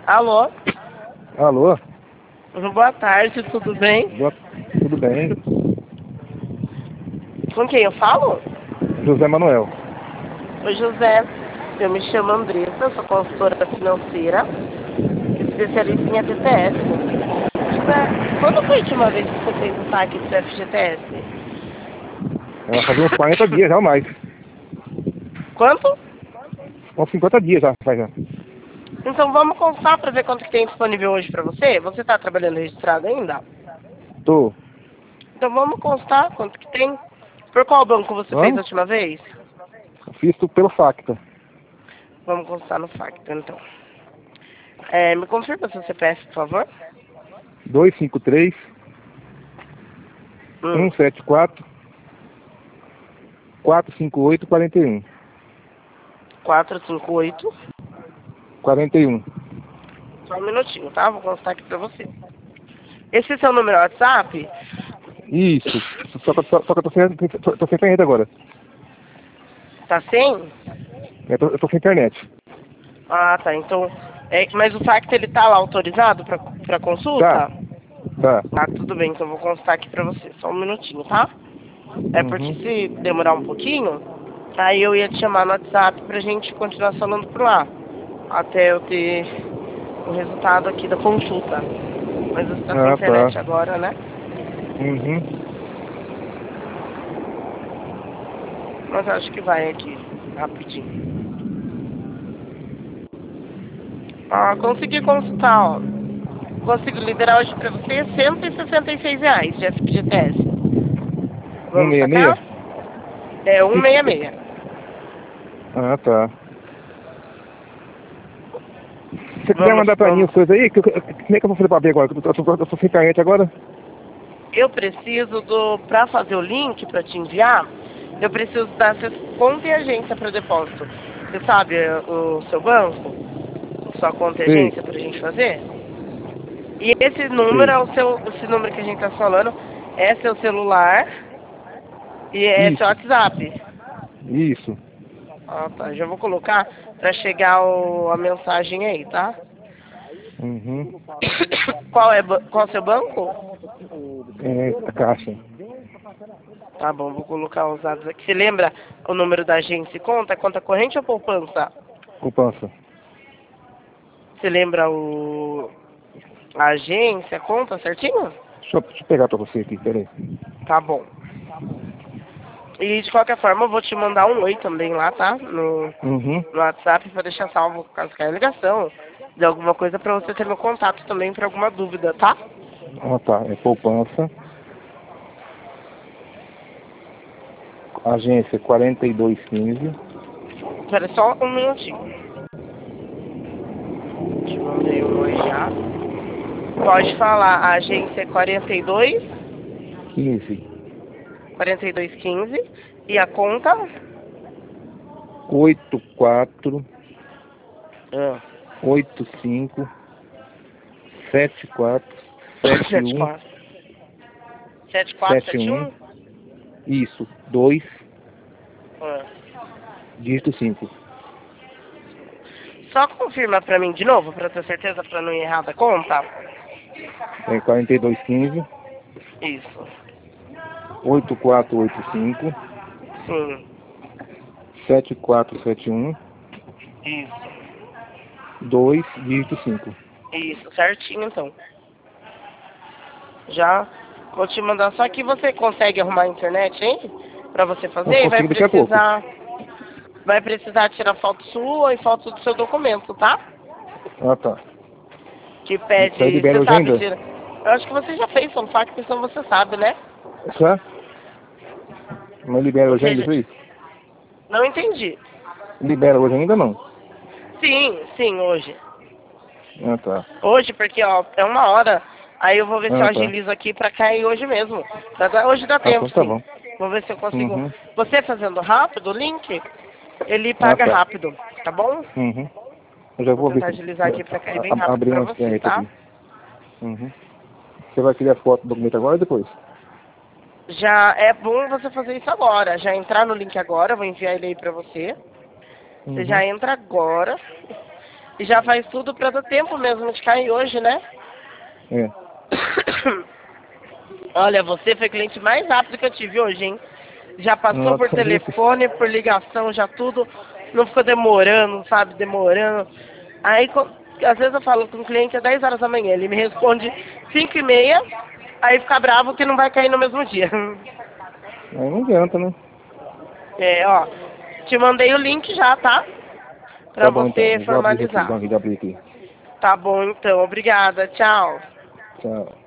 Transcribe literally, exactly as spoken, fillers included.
Alô? Alô? Boa tarde, tudo bem? Boa... Tudo bem? Com quem eu falo? José Manuel. Oi, José. Eu me chamo Andressa, sou consultora financeira, especialista em F G T S. José, quando foi a última vez que você fez o saque do F G T S? Ela fazia uns quarenta dias, já mais. Quanto? Uns cinquenta dias já faz já. Então vamos constar para ver quanto que tem disponível hoje para você? Você está trabalhando registrado ainda? Tô. Então vamos constar quanto que tem. Por qual banco você fez a Vamos? última vez? Fiz tudo pelo Facta. Vamos constar no Facto, então. É, me confirma seu C P F, por favor. dois cinco três, Hum. um sete quatro, quatro cinco oito, quatro um. quatro cinco oito. quarenta e um. Só um minutinho, tá? Vou constar aqui pra você. Esse é seu número WhatsApp? Isso. Só que, só, só que eu tô sem, tô, tô sem internet agora. Tá sem? Eu tô, eu tô sem internet. Ah, tá. Então, é, mas o Facto, ele tá lá autorizado pra, pra consulta? Tá. Tá. Ah, tudo bem. Então, vou constar aqui pra você. Só um minutinho, tá? É porque Uhum. se demorar um pouquinho, aí eu ia te chamar no WhatsApp pra gente continuar falando por lá. Até eu ter o resultado aqui da consulta. Mas você tá sem Ah, internet tá. agora, né? Uhum. Mas eu acho que vai aqui, rapidinho. Ah, consegui consultar, ó. Consigo liberar hoje pra você cento e sessenta e seis reais de F G T S. Vamos cento e sessenta e seis? sacar? É cento e sessenta e seis. Ah, tá. Se você quiser Vamos, mandar pra mim as vamos. coisas aí, que, que, como é que eu vou fazer pra ver agora? Eu tô, eu tô, eu tô sem internet agora? Eu preciso do... Pra fazer o link pra te enviar, eu preciso da sua conta e agência para depósito. Você sabe o seu banco? Sua conta e Sei, agência pra gente fazer? E esse número sei. é o seu... Esse número que a gente tá falando é seu celular e é seu Isso, WhatsApp. isso. Ah, tá. Já vou colocar pra chegar o, a mensagem aí, tá? Uhum. Qual é ba- qual é o seu banco? É, a caixa. Tá bom, vou colocar os dados aqui. Você lembra o número da agência e conta? É conta corrente ou poupança? Poupança. Você lembra o a agência, a conta certinho? Deixa eu, deixa eu pegar pra você aqui, peraí. Tá bom. E de qualquer forma eu vou te mandar um oi também lá, tá? No, Uhum. no WhatsApp pra deixar salvo caso caia a ligação. De alguma coisa pra você ter meu contato também pra alguma dúvida, tá? Ah, tá. É poupança. Agência quarenta e dois quinze. Espera só um minutinho. Te mandei um oi já. Pode falar, a agência é quarenta e dois, quinze. quarenta e dois quinze e a conta? oito quatro Ah. oito cinco sete quatro sete sete um quatro. sete quatro sete sete um. um? Isso. dois Ah. dígito cinco. Só confirma pra mim de novo, pra eu ter certeza pra não ir errado a conta. É quarenta e dois quinze Isso. oito quatro oito cinco Sim. sete quatro sete um Isso. dois dígito cinco. Isso, certinho então. Já vou te mandar. Só que você consegue arrumar a internet, hein? Pra você Eu fazer e vai consigo daqui a pouco. precisar. Vai precisar tirar foto sua e foto do seu documento, tá? Ah, tá. Que Isso aí pede. libera Você hoje sabe, ainda? tira. Eu acho que você já fez um fax, então você sabe, né? Já? Não libera Ou hoje ainda seja, isso aí? não entendi. Libera hoje ainda não? Sim, sim, hoje. Ah, tá. Hoje, porque ó, é uma hora. Aí eu vou ver se eu Ah, tá. agilizo aqui pra cair hoje mesmo. Pra dar- Hoje dá Ah, tempo, então tá sim. bom. Vou ver se eu consigo. Uhum. Você fazendo rápido o link, ele Ah, paga tá. rápido, tá bom? Uhum. Eu já Vou vou ver tentar se... agilizar aqui pra cair bem a- a- rápido abrir pra uma você, internet tá? aqui. Uhum. Você vai criar foto do documento agora ou depois? Já é bom você fazer isso agora. Já entrar no link agora, vou enviar ele aí pra você. Você Uhum. já entra agora. E já faz tudo pra dar tempo mesmo de cair hoje, né? É. Olha, você foi o cliente mais rápido que eu tive hoje, hein? Já passou Nossa, por telefone, por ligação, já tudo. Não ficou demorando, sabe? Demorando. Aí, co- às vezes eu falo com o cliente às dez horas da manhã. Ele me responde cinco e meia. Aí fica bravo que não vai cair no mesmo dia. Aí não adianta, né? É, ó. Te mandei o link já, tá? Pra Tá bom então. você Eu vou abrir aqui, formalizar. vou abrir aqui. Tá bom, então. Obrigada. Tchau. Tchau.